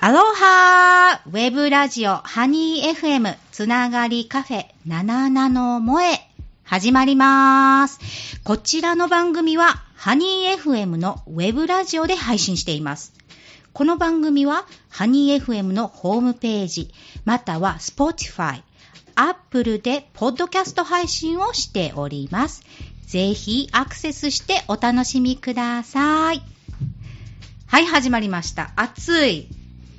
アロハーウェブラジオハニー FM つながりカフェ7ナノ萌え始まります。こちらの番組はハニー FM のウェブラジオで配信しています。この番組はハニー FM のホームページまたは Spotify、Apple でポッドキャスト配信をしております。ぜひアクセスしてお楽しみください。はい、始まりました。暑い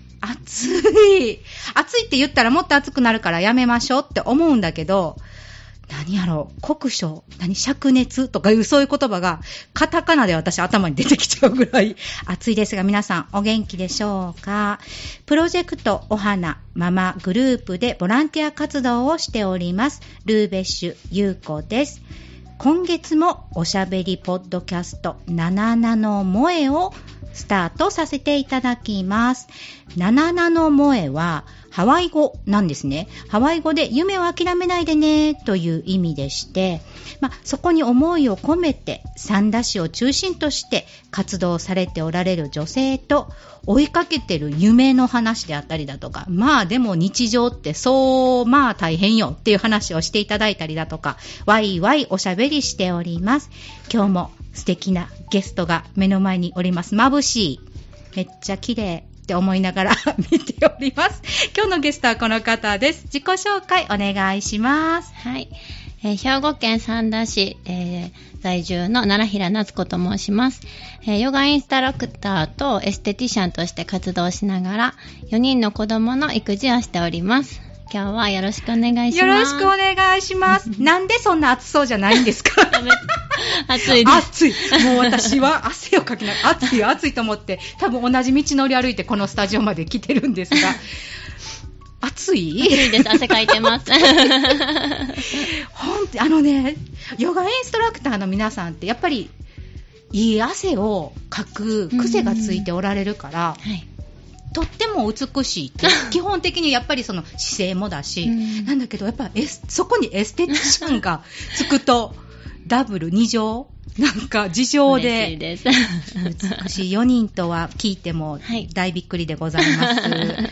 って言ったらもっと暑くなるからやめましょうって思うんだけど、何やろう、酷暑、灼熱とかいうそういう言葉がカタカナで私頭に出てきちゃうぐらい暑いですが、皆さんお元気でしょうか。プロジェクトお花ママグループでボランティア活動をしておりますルーベッシュゆうこです。今月もおしゃべりポッドキャスト7ナノ萌えをスタートさせていただきます。7ナノ萌えはハワイ語なんですね。ハワイ語で夢を諦めないでねという意味でして、そこに思いを込めて三田市を中心として活動されておられる女性と追いかけてる夢の話であったりだとか、でも日常ってそう大変よっていう話をしていただいたりだとか、ワイワイおしゃべりしております。今日も素敵なゲストが目の前におります。眩しい、めっちゃ綺麗って思いながら見ております。今日のゲストはこの方です。自己紹介お願いします。 はい、兵庫県三田市、在住の奈良平夏子と申します。ヨガインストラクターとエステティシャンとして活動しながら4人の子供の育児をしております。今日はよろしくお願いします。 よろしくお願いします。なんでそんな暑そうじゃないんですか？ 暑いです。 暑い。もう私は汗をかきながら暑いと思って多分同じ道のり歩いてこのスタジオまで来てるんですが暑いです。汗かいてますヨガインストラクターの皆さんってやっぱりいい汗をかく癖がついておられるから、はい、とっても美しいって基本的にやっぱりその姿勢もだし、なんだけどやっぱそこにエステティシャンがつくとダブル2乗なんか事情で嬉しいです美しい4人とは聞いても大びっくりでございます、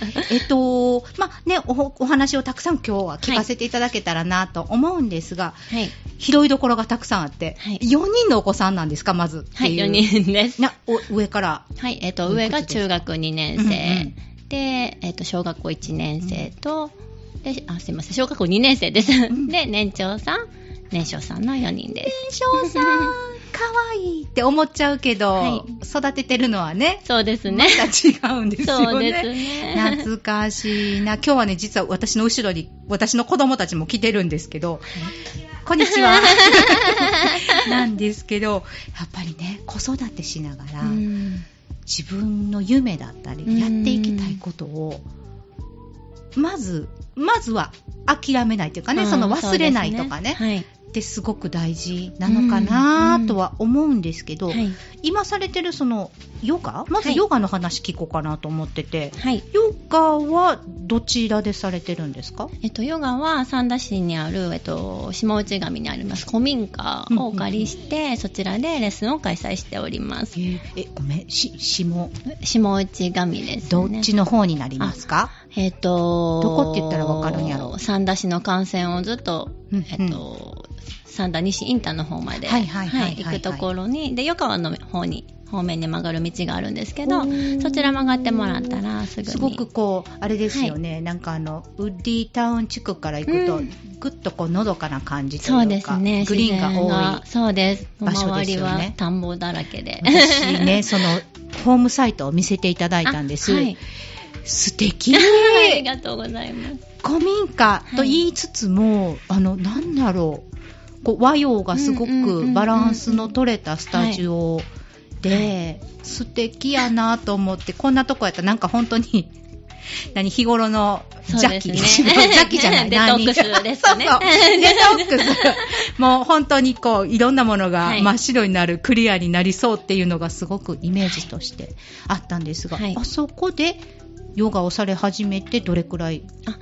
お話をたくさん今日は聞かせていただけたらなと思うんですが、はい、拾いどころがたくさんあって、はい、4人のお子さんなんですか？まずはい、4人です。 上からはい、上が中学2年生、で、小学校1年生と、すいません、小学校2年生です、で、年長さん年少さんの4人です。 年少さんかわいいって思っちゃうけど、はい、育ててるのはね、 そうですね、 また違うんですよね。 そうですね、 懐かしいな。今日はね、実は私の後ろに私の子供たちも来てるんですけど、こんにちはなんですけど、やっぱりね、子育てしながら自分の夢だったりやっていきたいことをまずは諦めないというかね、その忘れないとかね、はい、ってすごく大事なのかなとは思うんですけど、今されてるそのヨガ、まずヨガの話聞こうかなと思ってて、はい、ヨガはどちらでされてるんですか？ ヨガは三田市にある、下内上にあります古民家をお借りして、そちらでレッスンを開催しております。 ごめん、下内上ですね。 どっちの方になりますか？どこって言ったら分かるんやろ。 三田市の幹線をずっと、三田西インターの方まで行くところに、で横川の方面に曲がる道があるんですけど、そちら曲がってもらったらすぐに、 すごくこうあれですよね、はい、なんかウッディタウン地区から行くと、ぐっとこうのどかな感じというか、 そうですね、 グリーンが多いそうです場所ですよね。 周りは田んぼだらけで、 私ねそのホームサイトを見せていただいたんです、はい、素敵ありがとうございます。 古民家と言いつつも、なんだろう、こう和洋がすごくバランスの取れたスタジオで、素敵やなと思って、こんなとこやったらなんか本当に日頃の邪気、ね、邪気じゃないデトックスですかね。 そうデトックスもう本当にこういろんなものが真っ白になる、クリアになりそうっていうのがすごくイメージとしてあったんですが、あそこでヨガをされ始めてどれくらい？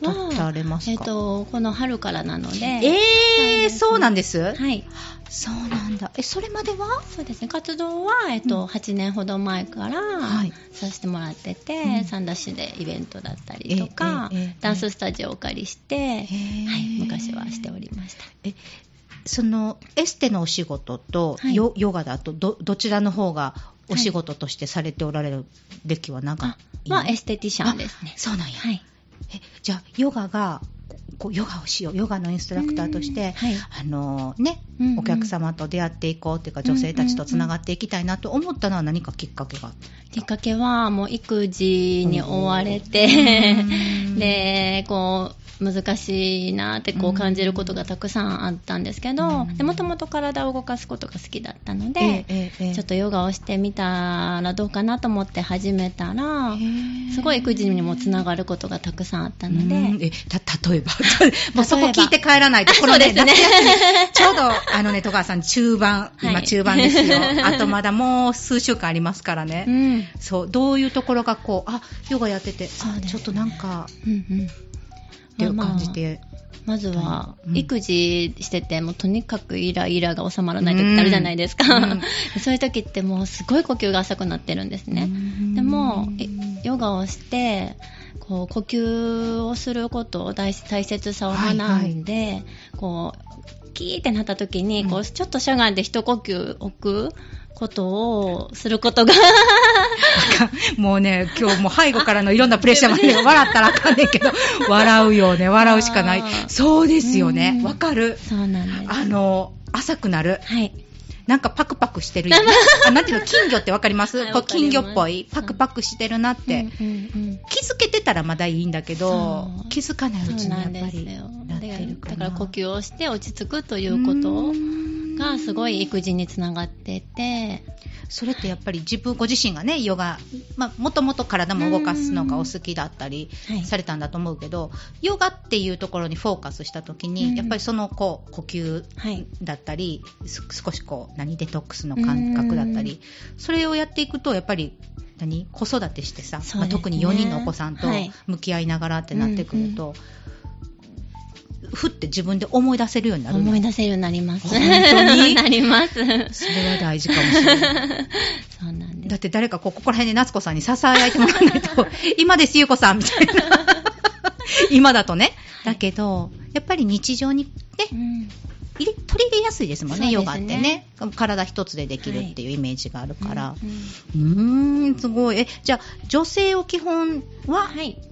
立たれますか？ この春からなので。 そうなんです。 はい。 そうなんだ。それまでは？ そうですね。活動は、8年ほど前からさせてもらってて、三田市でイベントだったりとか、ダンススタジオをお借りして、はい、昔はしておりました。 そのエステのお仕事と、ヨガだと どちらの方がお仕事としてされておられる歴はなんかいいの？ エステティシャンですね。 そうなんや。 はい。 じゃあヨガをしよう、ヨガのインストラクターとして、お客様と出会っていこうというか、女性たちとつながっていきたいなと思ったのは何かきっかけが？ きっかけはもう育児に追われてで難しいなって感じることがたくさんあったんですけど、もともと体を動かすことが好きだったので、ちょっとヨガをしてみたらどうかなと思って始めたら、すごい育児にもつながることがたくさんあったので。 例えばもうそこ聞いて帰らないと、このね、 そうですね、 ちょうど戸川さん今中盤ですよ。あとまだもう数週間ありますからね。そう、どういうところがヨガやってて、ちょっとなんか、っていう感じで、 まずは育児しててもとにかくイライラが収まらない時ってあるじゃないですか、そういう時ってもうすごい呼吸が浅くなってるんですね。でもヨガをして呼吸をすることを大切さを学んで、キーってなった時にちょっとしゃがんで一呼吸置くことをすることがもうね、今日も背後からのいろんなプレッシャーまで笑ったらあかんねんけど笑うよね、笑うしかない。そうですよね、わかる。 そうなんです。 浅くなる。 はい。 なんかパクパクしてるよね。なんていうの、金魚ってわかります？金魚っぽいパクパクしてるなって、気づけてたらまだいいんだけど、気づかないうちにやっぱりなってるかな。 だから呼吸をして落ち着くということがすごい育児につながってて、 それってやっぱりご自身がね、ヨガ、もともと体も動かすのがお好きだったりされたんだと思うけど、ヨガっていうところにフォーカスしたときに、やっぱりその呼吸だったり、少しデトックスの感覚だったり、それをやっていくとやっぱり子育てしてさ、特に4人のお子さんと向き合いながらってなってくると、ふって自分で思い出せるようになる。 思い出せるようになります。 本当になります。それは大事かもしれない。 そうなんです。 だって誰かここら辺で夏子さんに支え合いてもらわないと今ですゆうこさんみたいな今だとね、だけどやっぱり日常にね、取り入れやすいですもんね、ヨガってね。体一つでできるっていうイメージがあるから、すごい。じゃあ女性を基本は、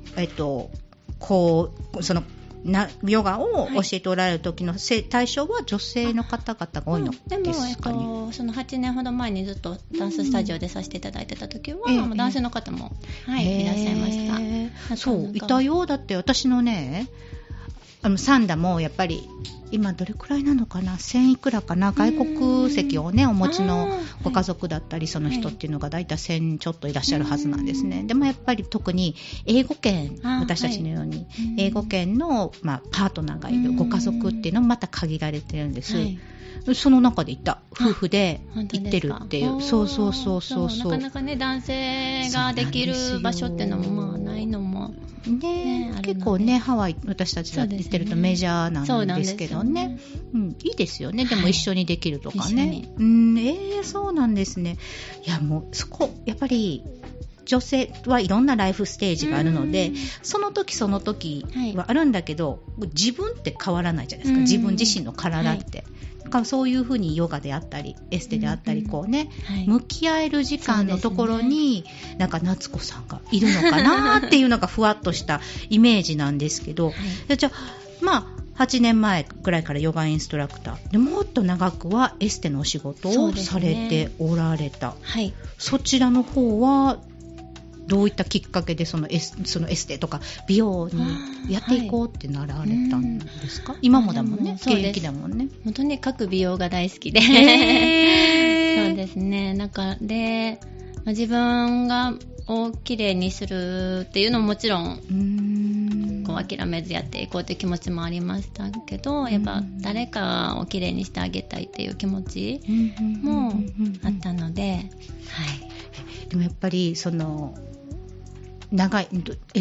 ヨガを教えておられる時の対象は女性の方々が多いのですかね。 でも、その8年ほど前にずっとダンススタジオでさせていただいてた時は、男性の方も、いらっしゃいました。 そう、いたよ。だって私のね、サンダもやっぱり今どれくらいなのかな、1000いくらかな、外国籍をねお持ちのご家族だったり、その人っていうのがだいたい1000ちょっといらっしゃるはずなんですね。でもやっぱり特に英語圏、私たちのように英語圏の、パートナーがいるご家族っていうのもまた限られてるんです。その中で夫婦で行ってるっていう。そうなかなかね、男性ができる場所っていうのもないのも結構ね、ハワイ私たちが行ってるとメジャーなんですけどね、いいですよね。でも一緒にできるとかね、そうなんですね。いや、もうそこやっぱり女性はいろんなライフステージがあるので、その時その時はあるんだけど、自分って変わらないじゃないですか、自分自身の体って、だからそういうふうにヨガであったりエステであったり向き合える時間のところに、なんか夏子さんがいるのかなっていうのがふわっとしたイメージなんですけど、じゃあ8年前くらいからヨガインストラクターで、もっと長くはエステのお仕事をされておられた。そちらの方はどういったきっかけでそのエステとか美容にやっていこうってなられたんですか？今もだもんね、現役だもんね。 もうとにかく美容が大好きでそうですね。なんかで、自分が綺麗にするっていうのももちろん諦めずやっていこうという気持ちもありましたけど、やっぱ誰かを綺麗にしてあげたいっていう気持ちもあったので、 でもやっぱりその長い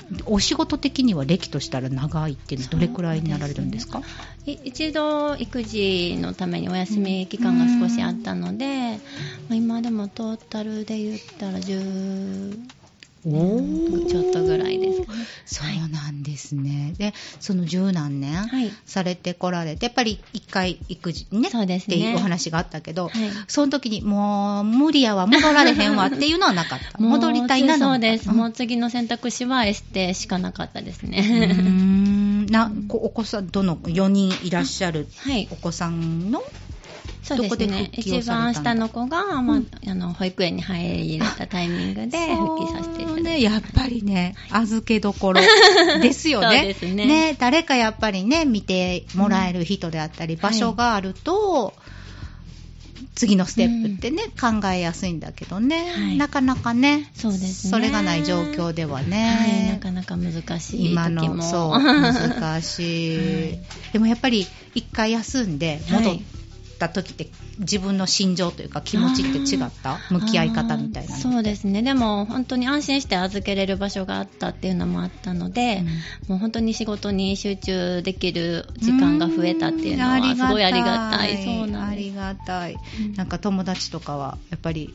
お仕事的には歴としたら長いっていうのはどれくらいになられるんですか？ 一度育児のためにお休み期間が少しあったので、今でもトータルで言ったら10ちょっとぐらいですかね。 そうなんですね。で、その十何年されてこられて、やっぱり一回育児ね、 そうですねっていうお話があったけど、その時にもう無理やわ、戻られへんわっていうのはなかった。戻りたいなの。 そうです。もう次の選択肢はエステしかなかったですね。 お子さん、4人いらっしゃるお子さんの、 そうですね。一番下の子が、保育園に入れたタイミングで復帰させていただいて。 やっぱりね、預けどころですよね。 そうですね。 誰かやっぱりね、見てもらえる人であったり、場所があると、次のステップってね、考えやすいんだけどね、なかなかね、 そうですね。 それがない状況ではね、 なかなか難しい時も。 今の、そう、難しい。でもやっぱり一回休んで戻った時って自分の心情というか気持ちって違った？向き合い方みたいなの。 そうですね。でも本当に安心して預けれる場所があったっていうのもあったので、もう本当に仕事に集中できる時間が増えたっていうのはすごいありがたい。そうなんです。 ありがたい。なんか友達とかはやっぱり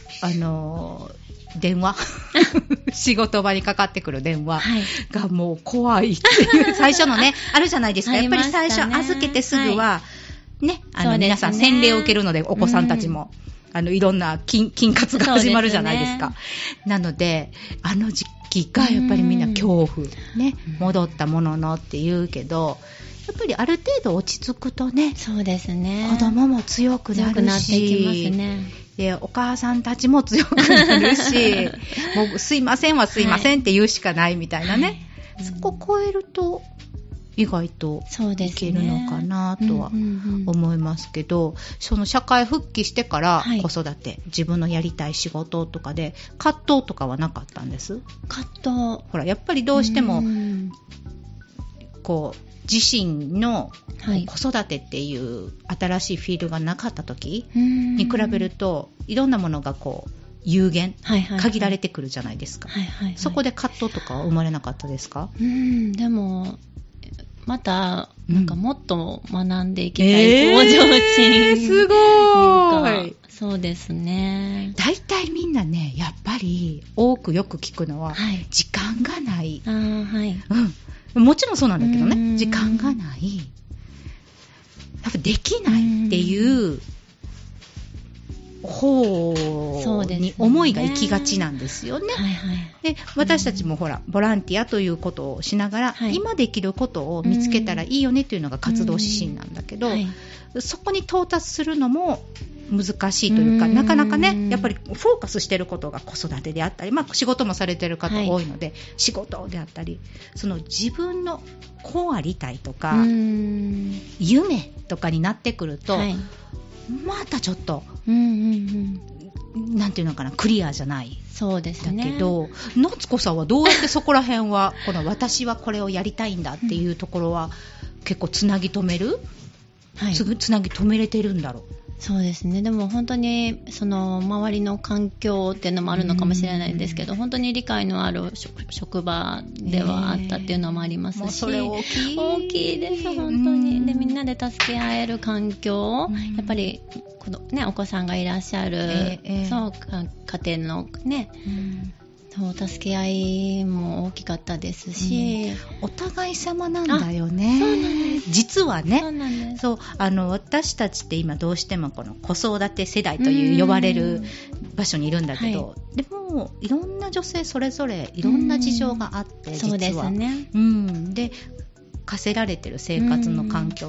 電話仕事場にかかってくる電話がもう怖いっていう最初のねあるじゃないですか。やっぱり最初預けてすぐはね、皆さん洗礼を受けるので、お子さんたちも、いろんな筋活が始まるじゃないですか。なので、時期がやっぱりみんな恐怖、ね、戻ったもののって言うけど、やっぱりある程度落ち着くとね、 そうですね。 子供も強くなるし、 強くなっていきますね。 で、お母さんたちも強くなるし、もうすいませんはすいませんって言うしかないみたいなね。そこを超えると、意外といけるのかなとは思いますけど、その社会復帰してから子育て、自分のやりたい仕事とかで葛藤とかはなかったんです？ 葛藤、 ほらやっぱりどうしてもこう自身の子育てっていう新しいフィールドがなかった時に比べるといろんなものがこう有限、限られてくるじゃないですか。そこで葛藤とかは生まれなかったですか？ でもまたなんかもっと学んでいきたい向上心、 すごい。 そうですね。 大体みんなねやっぱりよく聞くのは、時間がない。もちろんそうなんだけどね、時間がない、多分できないっていう方に思いが行きがちなんですよね。で、私たちもほらボランティアということをしながら、今できることを見つけたらいいよねっていうのが活動指針なんだけど、そこに到達するのも難しいというか、なかなかねやっぱりフォーカスしてることが子育てであったり、仕事もされてる方多いので、仕事であったり、その自分のこうありたいとか夢とかになってくると、またちょっと、なんていうのかな、クリアじゃない。 そうですね。 だけど、夏子さんはどうやってそこら辺はこの私はこれをやりたいんだっていうところは、結構つなぎ止める、つなぎ止めれてるんだろう。 そうですね。でも本当にその周りの環境っていうのもあるのかもしれないんですけど、本当に理解のある職場ではあったっていうのもありますし、 もうそれ大きいです本当に。でみんなで助け合える環境、やっぱりお子さんがいらっしゃる、そう家庭のね、そう助け合いも大きかったですし、 お互い様なんだよね。 そうなんです。 実はね、 そうなんです。 そう私たちって今どうしてもこの子育て世代という呼ばれる場所にいるんだけど、でもいろんな女性それぞれいろんな事情があって、実はそうですね。 で課せられてる生活の環境って、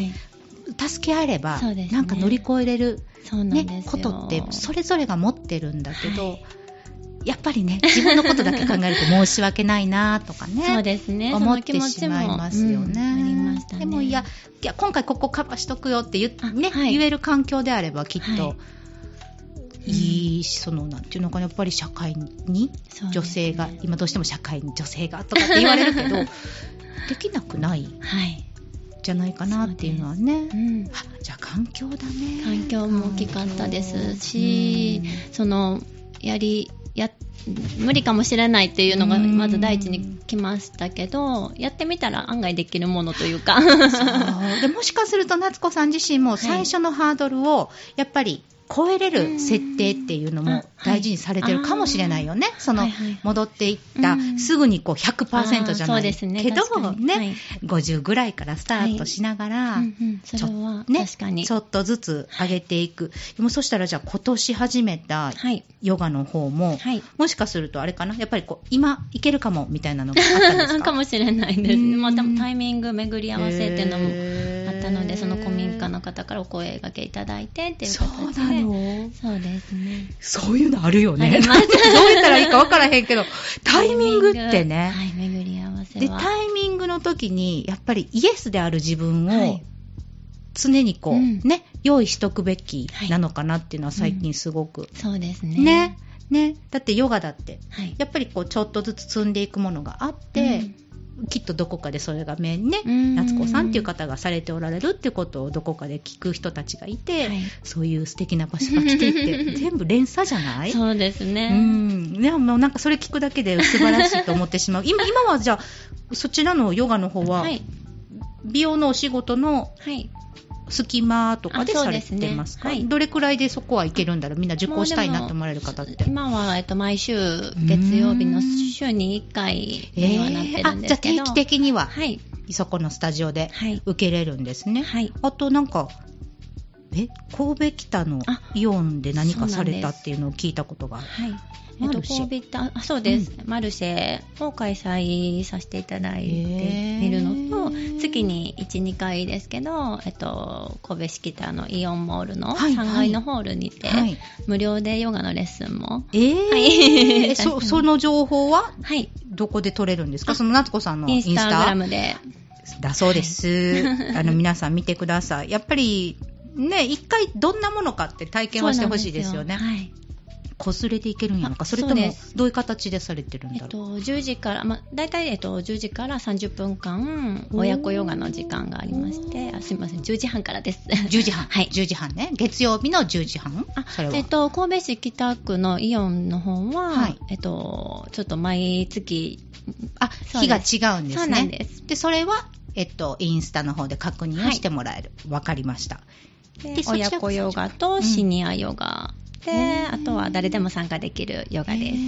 助け合えれば、なんか乗り越えれる、ことってそれぞれが持ってるんだけど、やっぱりね自分のことだけ考えると申し訳ないなとかねそうですね、 思ってしまいますよね。 ありましたね。 でもいや今回ここカバーしとくよって言える環境であればきっと、いいし、なんていうのかな、やっぱり社会に女性が、今どうしても社会に女性がとかって言われるけどできなくない、じゃないかなっていうのはね、じゃあ環境だね。 環境も大きかったですし、 無理かもしれないっていうのがまず第一に来ましたけど、やってみたら案外できるものというかそうでもしかすると夏子さん自身も最初のハードルをやっぱり超えれる設定っていうのも大事にされてるかもしれないよね。その戻っていったすぐにこう 100% じゃないけどね、50ぐらいからスタートしながらそれは確かにちょっとずつ上げていく。でもそしたらじゃあ今年始めたヨガの方ももしかするとあれかな、やっぱりこう今いけるかもみたいなのがあったんですか？ かもしれないですね。まあ、タイミング巡り合わせっていうのもあったので、その古民家の方からお声掛けいただいてっていう形で。そうですね。 そういうのあるよね。どう言ったらいいか分からへんけど、タイミングってね。 はい、巡り合わせは。 で、タイミングの時に、やっぱりイエスである自分を、常にこう、ね、用意しとくべきなのかなっていうのは最近すごく。 そうですね。 ね。だってヨガだって、やっぱりこう、ちょっとずつ積んでいくものがあって、きっとどこかでそれがね、夏子さんっていう方がされておられるっていうことをどこかで聞く人たちがいて、そういう素敵な場所が来ていって全部連鎖じゃない？ そうですね。 でもなんかそれ聞くだけで素晴らしいと思ってしまう。今はじゃあそちらのヨガの方は、美容のお仕事の隙間とかでされてますか？どれくらいでそこはいけるんだろう？みんな受講したいなと思われる方って。 今は、毎週月曜日の週に1回にはなってるんですけど、 じゃあ定期的には、そこのスタジオで受けれるんですね。あとなんか神戸北のイオンで何かされたっていうのを聞いたことがある。 神戸そうです、マルシェを開催させていただいているのと、月に 1,2 回ですけど、神戸市北のイオンモールの3階のホールにて、無料でヨガのレッスンも、 その情報はどこで取れるんですか？その夏子さんのインスタグラムでだそうです。皆さん見てください。やっぱりね、一回どんなものかって体験はしてほしいですよね。こすれていけるんやのか、それともどういう形でされてるんだろう。 10時から、だいたい10時から30分間親子ヨガの時間がありまして、すみません、10時半からです。 10時半10時半ね。月曜日の10時半。それは神戸市北区のイオンの方は、ちょっと毎月日が違うんですね。 そうなんです。 でそれはインスタの方で確認をしてもらえる。わかりました。 で親子ヨガとシニアヨガ。あとは誰でも参加できるヨガです。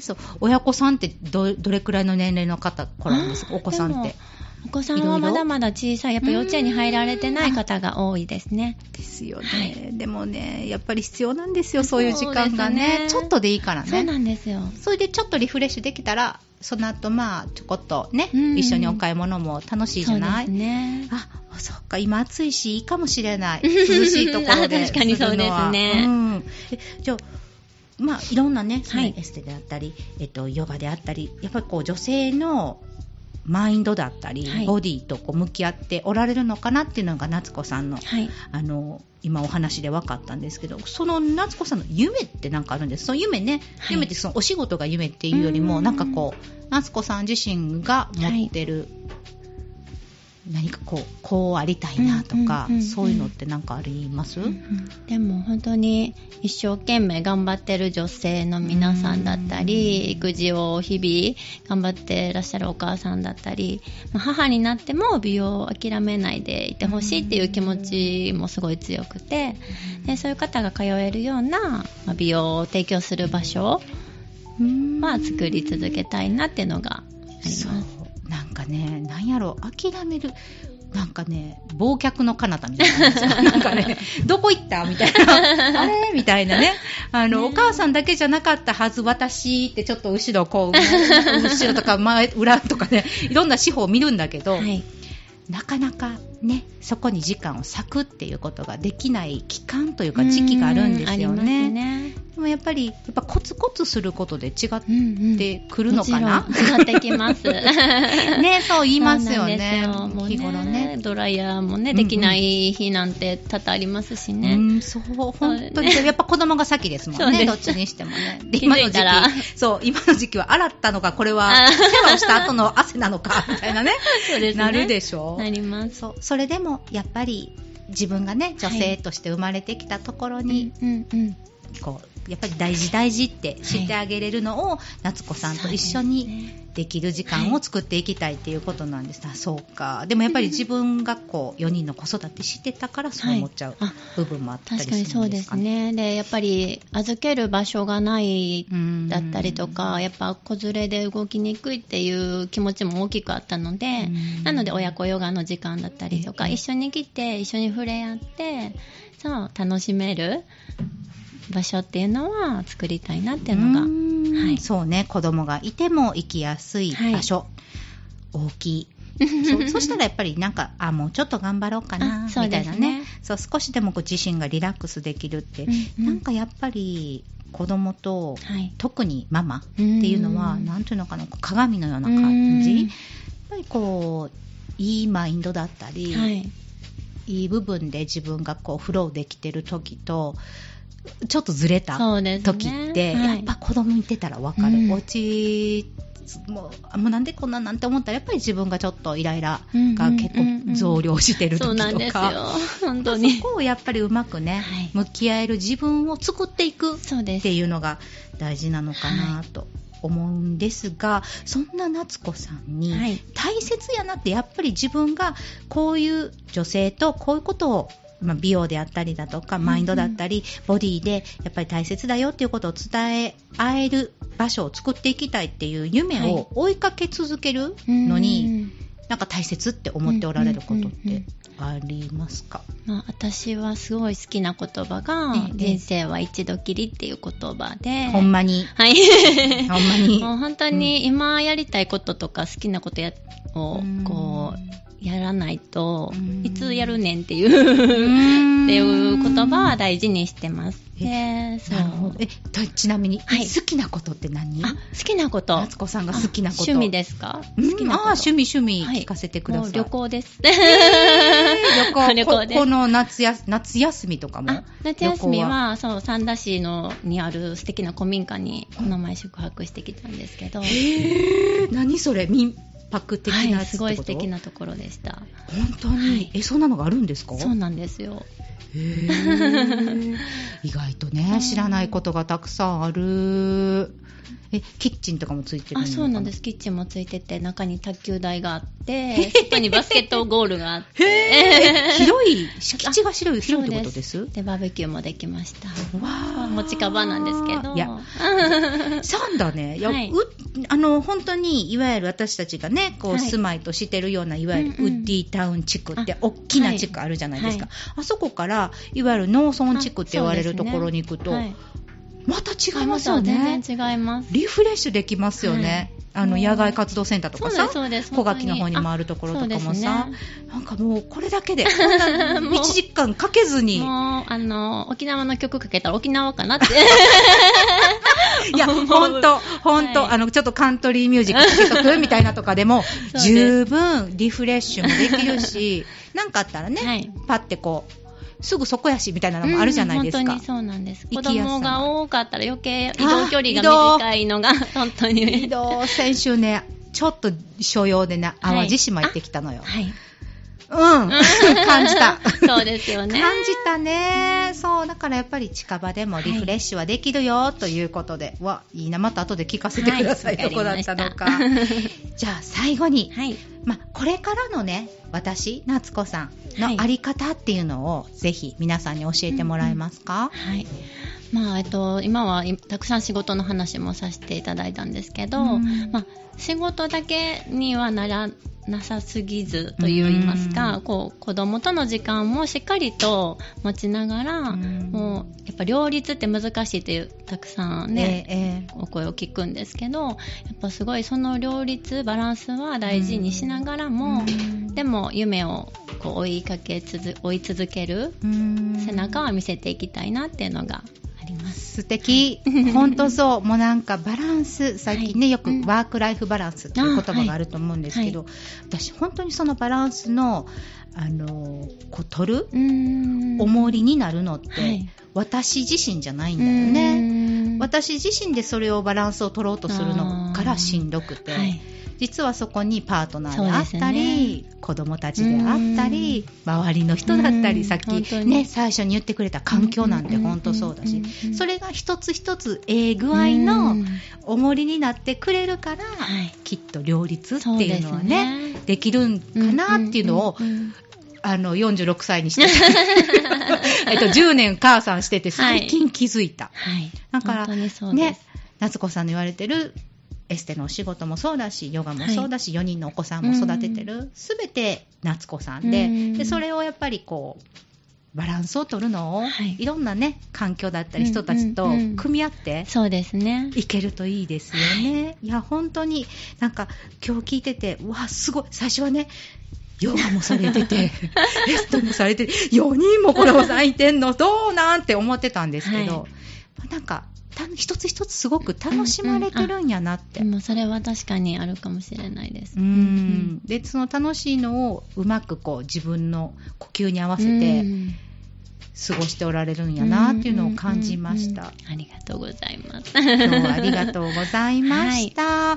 そう、親子さんってどれくらいの年齢の方来られるんですか？お子さんって。 お子さんはまだまだ小さい、やっぱ幼稚園に入られてない方が多いですね。 ですよね。でもね、やっぱり必要なんですよ、そういう時間がね。ちょっとでいいからね。 そうなんですよ。 それでちょっとリフレッシュできたら、その後ちょこっとね、一緒にお買い物も楽しいじゃない？ そうですね。 そっか、今暑いしいいかもしれない。涼しいところで。 確かにそうですね。 じゃあいろんなね、エステであったり、ヨガであったり、やっぱりこう女性のマインドだったり、ボディとこう向き合っておられるのかなっていうのが夏子さんの、今お話で分かったんですけど、その夏子さんの夢って何かあるんです？その夢ね、夢ってそのお仕事が夢っていうよりも、なんかこう夏子さん自身が持ってる、何かこうありたいなとか、そういうのって何かあります？ でも本当に一生懸命頑張ってる女性の皆さんだったり、育児を日々頑張ってらっしゃるお母さんだったり、母になっても美容を諦めないでいてほしいっていう気持ちもすごい強くて、でそういう方が通えるような美容を提供する場所は作り続けたいなっていうのがあります。 なんかね、なんやろ、諦める、なんかね、忘却の彼方みたいなんですよ。なんかね、どこ行ったみたいな、あれみたいなね、お母さんだけじゃなかったはず、私ってちょっと後ろ後ろとか前裏とかね、いろんな四方を見るんだけど、なかなかね、そこに時間を割くっていうことができない期間というか時期があるんですよね。でもやっぱコツコツすることで違ってくるのかな？ もちろん違ってきます。 ね、そう言いますよね。 日頃ね、ドライヤーもね、できない日なんて多々ありますしね。 そう、本当にやっぱ子供が先ですもんね。どっちにしてもね。で今の時期は洗ったのか、これは世話をした後の汗なのかみたいなね。 そうですね。 なるでしょう。 なります。 それでもやっぱり自分がね、女性として生まれてきたところに、 こうやっぱり大事って知ってあげれるのを、夏子さんと一緒にできる時間を作っていきたいっていうことなんです、そうか。でもやっぱり自分がこう4人の子育てしてたからそう思っちゃう部分もあったりするんですかね。 確かにそうですね。でやっぱり預ける場所がないだったりとか、やっぱ子連れで動きにくいっていう気持ちも大きくあったので、なので親子ヨガの時間だったりとか、一緒に来て一緒に触れ合ってそう楽しめる場所っていうのは作りたいなっていうのが、はい、 そうね、子供がいても行きやすい場所、大きいそしたらやっぱりなんかもうちょっと頑張ろうかなみたいなね、そう少しでもこう自身がリラックスできるって、なんかやっぱり子供と、特にママっていうのはなんていうのかな、鏡のような感じ、やっぱりこういいマインドだったり、いい部分で自分がこうフローできてる時とちょっとずれた時って、やっぱ子供いてたら分かる、お家もうなんでこんなんて思ったらやっぱり自分がちょっとイライラが結構増量してる時とか、 そうなんですよ、本当にそこをやっぱりうまくね、向き合える自分を作っていくっていうのが大事なのかなと思うんですが、そんな夏子さんに大切やなって、やっぱり自分がこういう女性とこういうことを美容であったりだとかマインドだったりボディでやっぱり大切だよっていうことを伝え合える場所を作っていきたいっていう夢を追いかけ続けるのに、なんか大切って思っておられることってありますか？ 私はすごい好きな言葉が、人生は一度きりっていう言葉で、 ほんまに、 はいほんまにもう本当に今やりたいこととか好きなことをこうやらないといつやるねんっていうっていう言葉は大事にしてます。 なるほど。ちなみに、好きなことって何？ 好きなこと、 夏子さんが好きなこと、 趣味ですか？好きなこと、 趣味聞かせてください。 旅行です。 旅行です。この夏休みとかも？ 夏休みはそう三田市にある素敵な古民家にこの前宿泊してきたんですけど、 何それ、民泊的なやつってこと？ すごい素敵なところでした。 本当に、そんなのがあるんですか？ そうなんですよ。 意外とね、知らないことがたくさんある。キッチンとかもついてるのかな？ そうなんです。キッチンもついてて、中に卓球台があって外にバスケットゴールがあって広い、敷地が広いってことです？ でバーベキューもできました。持ちかばなんですけど、 そうだね。本当にいわゆる私たちがねこう住まいとしてるような、いわゆるウッディタウン地区って大きな地区あるじゃないですか。あそこからいわゆる農村地区って言われるところに行くと、また違いますよね。 全然違います。 リフレッシュできますよね。野外活動センターとかさ、小垣の方に回るところとかもさ、なんかもうこれだけで1時間かけずにもう沖縄の曲かけたら沖縄かなっていや本当、ちょっとカントリーミュージックかけとくみたいなとかでも十分リフレッシュもできるし、なんかあったらね、パッてこうすぐそこやしみたいなのもあるじゃないですか。 本当にそうなんです。子供が多かったら余計移動距離が短いのが本当に移動。先週ねちょっと所用でね淡路島行ってきたのよ。感じた。 そうですよね。 感じたね。そうだからやっぱり近場でもリフレッシュはできるよということで、いいな、また後で聞かせてください。どこだったのか。じゃあ最後に、これからのね私夏子さんのあり方っていうのをぜひ皆さんに教えてもらえますか？ 今はたくさん仕事の話もさせていただいたんですけど、仕事だけにはなさすぎずといいますか、子供との時間もしっかりと持ちながら、もうやっぱ両立って難しいっていうたくさんね、お声を聞くんですけど、やっぱすごいその両立バランスは大事にしながらも、でも夢を追い続ける背中を見せていきたいなっていうのが素敵。本当そう。もうなんかバランス、最近ね、よくワークライフバランスっていう言葉があると思うんですけど、私本当にそのバランスの取る重りになるのって、私自身じゃないんだよね。私自身でそれをバランスを取ろうとするのからしんどくて、 実はそこにパートナーであったり、 ね、 子供たちであったり、周りの人だったり、さっきね、最初に言ってくれた環境なんて本当そうだし、それが一つ一つ具合の重りになってくれるから、きっと両立っていうのはね、できるんかなっていうのを、46歳にして10年母さんしてて最近気づいた。だからね、夏子さんの言われてるエステのお仕事もそうだし、ヨガもそうだし、4人のお子さんも育ててる、すべて夏子さんで、それをやっぱりこうバランスを取るのを、いろんなね環境だったり人たちと組み合っていけるといいですよね。いや本当になんか今日聞いてて、うわすごい、最初はねヨガもされててエステもされてて、4人も子供さんいてんのどうなんて思ってたんですけど、なんか一つ一つすごく楽しまれてるんやなって、 でもそれは確かにあるかもしれないです。 でその楽しいのをうまくこう自分の呼吸に合わせて過ごしておられるんやなっていうのを感じました。 ありがとうございます。 今日はありがとうございました、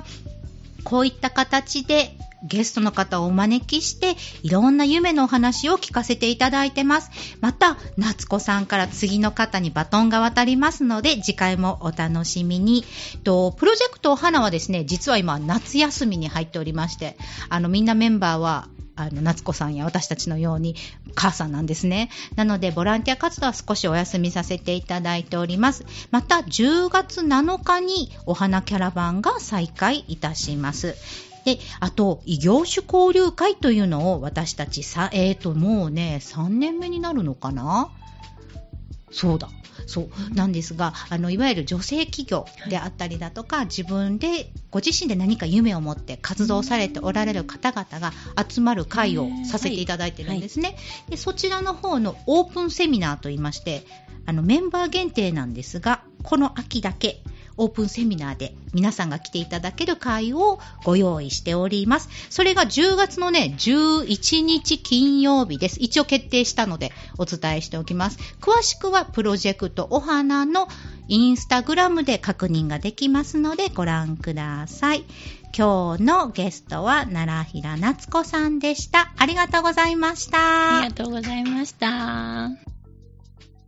こういった形でゲストの方をお招きしていろんな夢のお話を聞かせていただいてます。また夏子さんから次の方にバトンが渡りますので、次回もお楽しみに。プロジェクトお花はですね、実は今夏休みに入っておりまして、みんなメンバーは夏子さんや私たちのように母さんなんですね。なのでボランティア活動は少しお休みさせていただいております。また10月7日にお花キャラバンが再開いたします。で、あと異業種交流会というのを私たちもうね3年目になるのかな、そうなんですが、いわゆる女性企業であったりだとか、自分でご自身で何か夢を持って活動されておられる方々が集まる会をさせていただいてるんですね。でそちらの方のオープンセミナーといいまして、メンバー限定なんですが、この秋だけオープンセミナーで皆さんが来ていただける会をご用意しております。それが10月のね11日金曜日です。一応決定したのでお伝えしておきます。詳しくはプロジェクトお花のインスタグラムで確認ができますのでご覧ください。今日のゲストは奈良平夏子さんでした。ありがとうございました。 ありがとうございました。